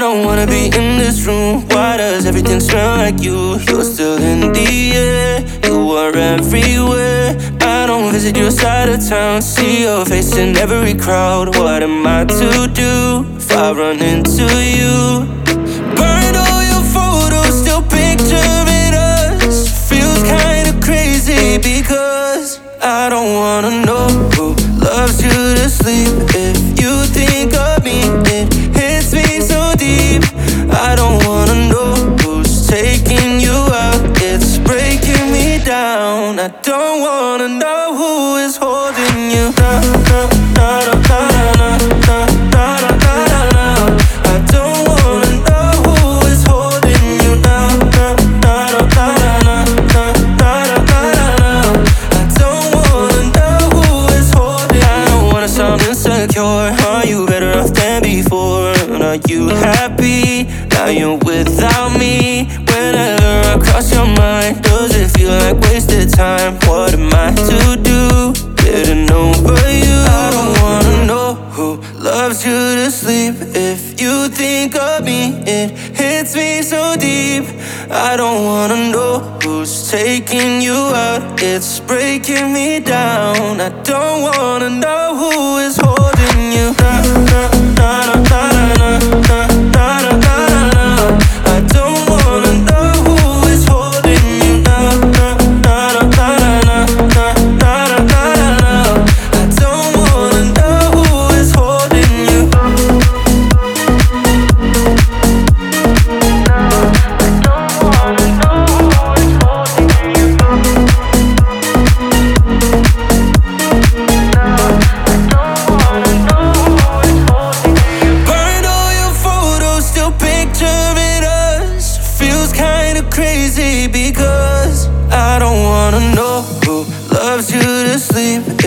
don't wanna be in this room. Why does everything smell like you? You're still in the air, you are everywhere. I don't visit your side of town, see your face in every crowd. What am I to do if I run into you? Burned all your photos, still picturing us. Feels kinda crazy because I don't wanna know who loves you to sleep. If you think of me, it hits me so deep. I don't wanna know who's taking you out. It's breaking me down. I don't wanna know who is holding you. I don't wanna know who is holding you now. I don't wanna know who is holding you. I don't wanna sound insecure. Are you better off than before? Are you happy now you're without me? Whenever I cross your mind, does it feel like wasted time? What am I to do? Getting over you. I don't wanna know who loves you to sleep. If you think of me, it hits me so deep. I don't wanna know who's taking you out. It's breaking me down. I don't wanna know who is holding you. I don't wanna know who is holding you now. I don't wanna know who is holding you. Burned all your photos, still picturing us. Feels kinda crazy because I don't wanna know who loves you to sleep.